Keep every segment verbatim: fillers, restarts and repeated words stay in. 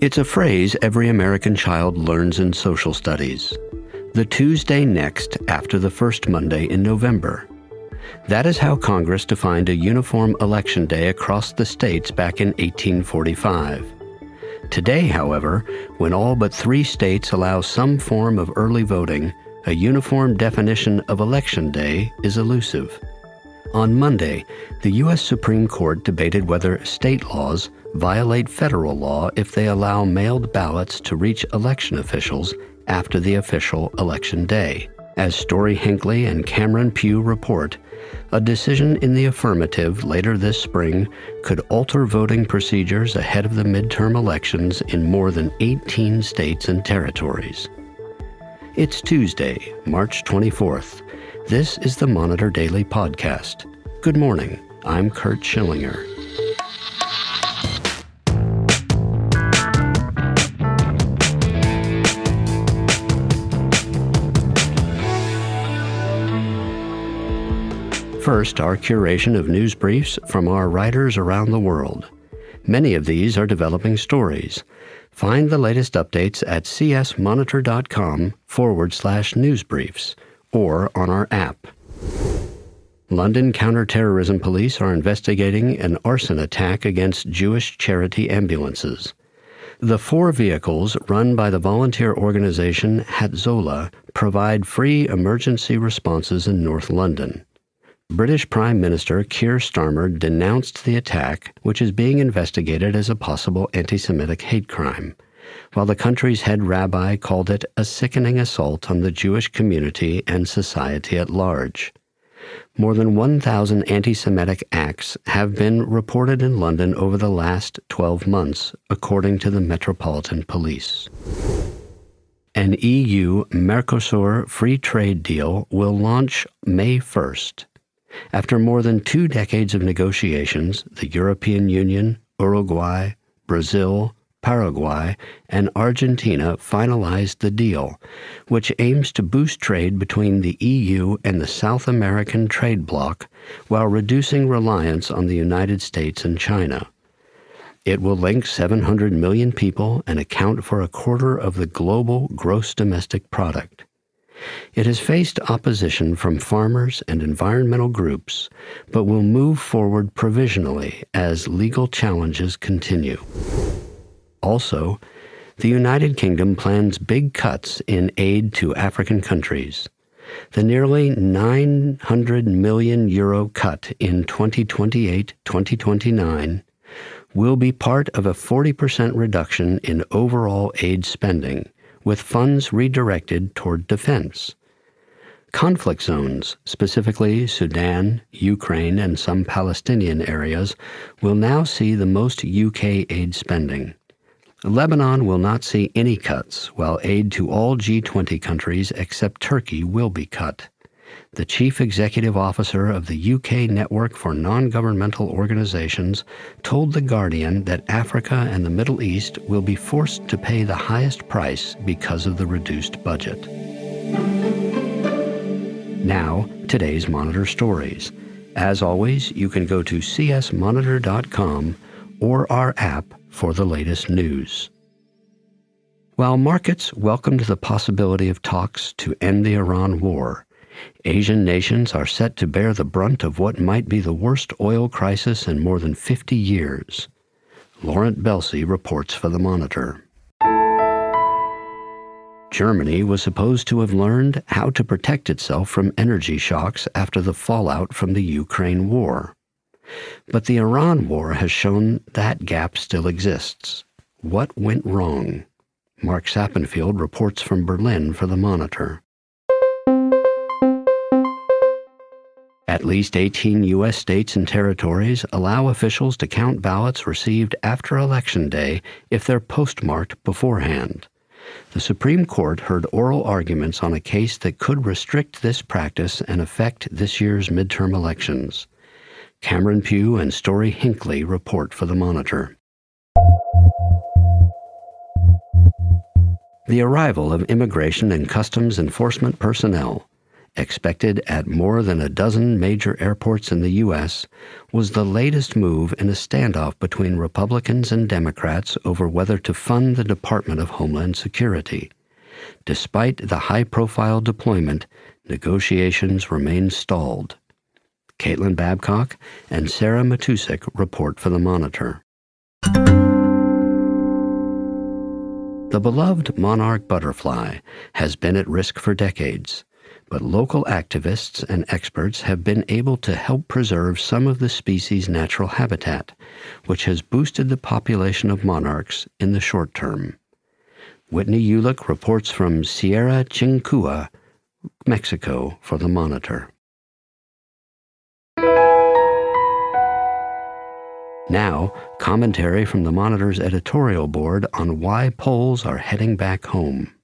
It's a phrase every American child learns in social studies. The Tuesday next after the first Monday in November. That is how Congress defined a uniform election day across the states back in eighteen forty-five. Today, however, when all but three states allow some form of early voting, a uniform definition of Election Day is elusive. On Monday, the U S Supreme Court debated whether state laws violate federal law if they allow mailed ballots to reach election officials after the official election day. As Story Hinckley and Cameron Pugh report, a decision in the affirmative later this spring could alter voting procedures ahead of the midterm elections in more than eighteen states and territories. It's Tuesday, March twenty-fourth. This is the Monitor Daily Podcast. Good morning. I'm Kurt Schillinger. First, our curation of news briefs from our writers around the world. Many of these are developing stories. Find the latest updates at csmonitor.com forward slash news briefs or on our app. London counterterrorism police are investigating an arson attack against Jewish charity ambulances. The four vehicles run by the volunteer organization Hatzolah provide free emergency responses in North London. British Prime Minister Keir Starmer denounced the attack, which is being investigated as a possible anti-Semitic hate crime, while the country's head rabbi called it a sickening assault on the Jewish community and society at large. More than one thousand anti-Semitic acts have been reported in London over the last twelve months, according to the Metropolitan Police. An E U-Mercosur free trade deal will launch May first. After more than two decades of negotiations, the European Union, Uruguay, Brazil, Paraguay, and Argentina finalized the deal, which aims to boost trade between the E U and the South American trade bloc while reducing reliance on the United States and China. It will link seven hundred million people and account for a quarter of the global gross domestic product. It has faced opposition from farmers and environmental groups, but will move forward provisionally as legal challenges continue. Also, the United Kingdom plans big cuts in aid to African countries. The nearly nine hundred million euro cut in twenty twenty-eight to twenty twenty-nine will be part of a forty percent reduction in overall aid spending, with funds redirected toward defense. Conflict zones, specifically Sudan, Ukraine, and some Palestinian areas, will now see the most U K aid spending. Lebanon will not see any cuts, while aid to all G twenty countries except Turkey will be cut. The chief executive officer of the U K Network for Non-Governmental Organizations told The Guardian that Africa and the Middle East will be forced to pay the highest price because of the reduced budget. Now, today's Monitor stories. As always, you can go to c s monitor dot com or our app for the latest news. While markets welcomed the possibility of talks to end the Iran war, Asian nations are set to bear the brunt of what might be the worst oil crisis in more than fifty years. Laurent Belsey reports for the Monitor. Germany was supposed to have learned how to protect itself from energy shocks after the fallout from the Ukraine war. But the Iran war has shown that gap still exists. What went wrong? Mark Sappenfield reports from Berlin for the Monitor. At least eighteen U S states and territories allow officials to count ballots received after Election Day if they're postmarked beforehand. The Supreme Court heard oral arguments on a case that could restrict this practice and affect this year's midterm elections. Cameron Pugh and Story Hinckley report for the Monitor. The arrival of Immigration and Customs Enforcement personnel. expected at more than a dozen major airports in the U S, was the latest move in a standoff between Republicans and Democrats over whether to fund the Department of Homeland Security. Despite the high-profile deployment, negotiations remain stalled. Caitlin Babcock and Sarah Matusik report for the Monitor. The beloved monarch butterfly has been at risk for decades, but local activists and experts have been able to help preserve some of the species' natural habitat, which has boosted the population of monarchs in the short term. Whitney Ulick reports from Sierra Chincua, Mexico, for the Monitor. Now, commentary from the Monitor's editorial board on why Poles are heading back home.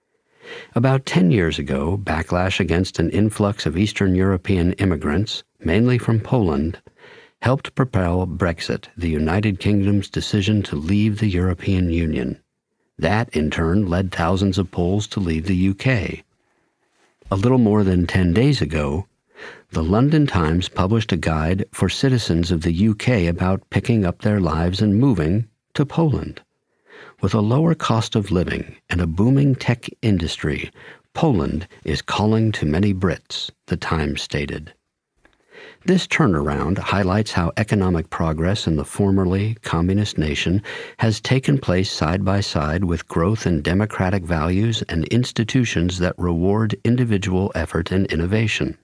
About ten years ago, backlash against an influx of Eastern European immigrants, mainly from Poland, helped propel Brexit, the United Kingdom's decision to leave the European Union. That, in turn, led thousands of Poles to leave the U K. A little more than ten days ago, the London Times published a guide for citizens of the U K about picking up their lives and moving to Poland. With a lower cost of living and a booming tech industry, Poland is calling to many Brits, the Times stated. This turnaround highlights how economic progress in the formerly communist nation has taken place side by side with growth in democratic values and institutions that reward individual effort and innovation.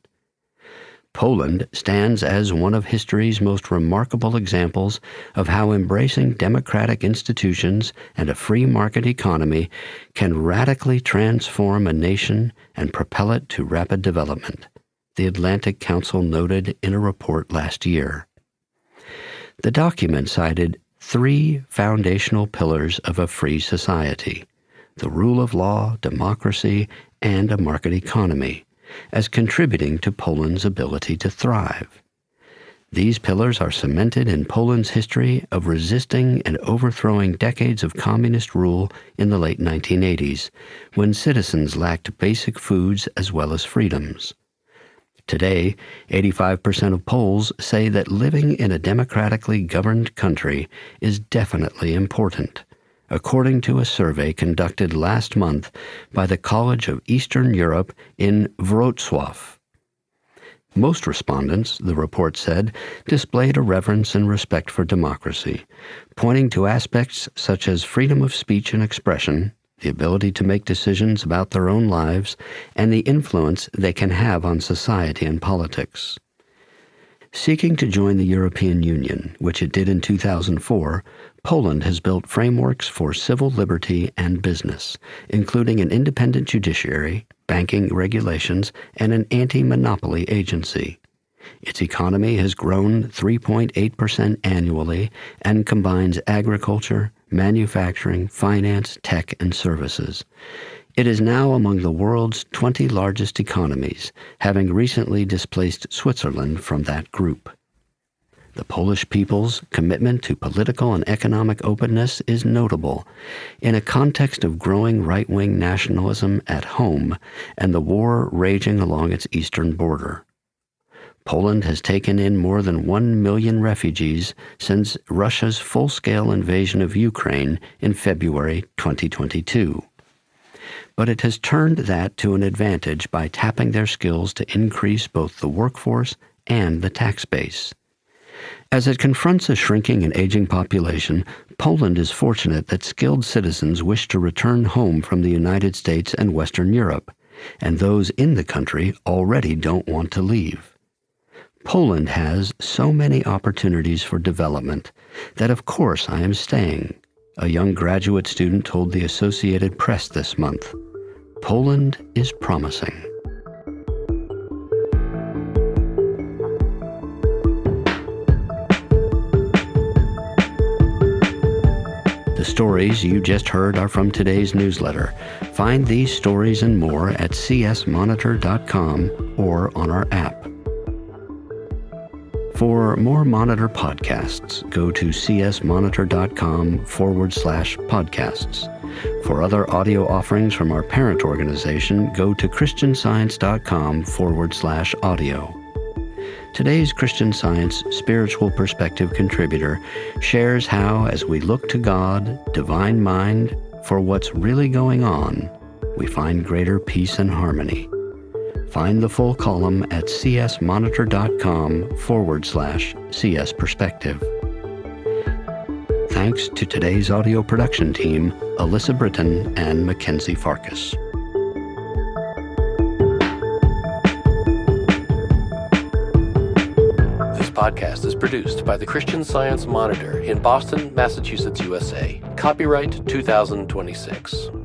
Poland stands as one of history's most remarkable examples of how embracing democratic institutions and a free market economy can radically transform a nation and propel it to rapid development, the Atlantic Council noted in a report last year. The document cited three foundational pillars of a free society: the rule of law, democracy, and a market economy, as contributing to Poland's ability to thrive. These pillars are cemented in Poland's history of resisting and overthrowing decades of communist rule in the late nineteen eighties, when citizens lacked basic foods as well as freedoms. Today, eighty-five percent of Poles say that living in a democratically governed country is definitely important, according to a survey conducted last month by the College of Eastern Europe in Wrocław. Most respondents, the report said, displayed a reverence and respect for democracy, pointing to aspects such as freedom of speech and expression, the ability to make decisions about their own lives, and the influence they can have on society and politics. Seeking to join the European Union, which it did in two thousand four, Poland has built frameworks for civil liberty and business, including an independent judiciary, banking regulations, and an anti-monopoly agency. Its economy has grown three point eight percent annually and combines agriculture, manufacturing, finance, tech, and services. It is now among the world's twenty largest economies, having recently displaced Switzerland from that group. The Polish people's commitment to political and economic openness is notable in a context of growing right-wing nationalism at home and the war raging along its eastern border. Poland has taken in more than one million refugees since Russia's full-scale invasion of Ukraine in February twenty twenty-two. But it has turned that to an advantage by tapping their skills to increase both the workforce and the tax base. As it confronts a shrinking and aging population, Poland is fortunate that skilled citizens wish to return home from the United States and Western Europe, and those in the country already don't want to leave. Poland has so many opportunities for development that of course I am staying, a young graduate student told the Associated Press this month. Poland is promising. The stories you just heard are from today's newsletter. Find these stories and more at c s monitor dot com or on our app. For more Monitor podcasts, go to c s monitor dot com forward slash podcasts. For other audio offerings from our parent organization, go to christianscience.com forward slash audio. Today's Christian Science Spiritual Perspective contributor shares how, as we look to God, divine mind, for what's really going on, we find greater peace and harmony. Find the full column at csmonitor.com forward slash CS Perspective. Thanks to today's audio production team, Alyssa Britton and Mackenzie Farkas. This podcast is produced by the Christian Science Monitor in Boston, Massachusetts, U S A. Copyright two thousand twenty-six.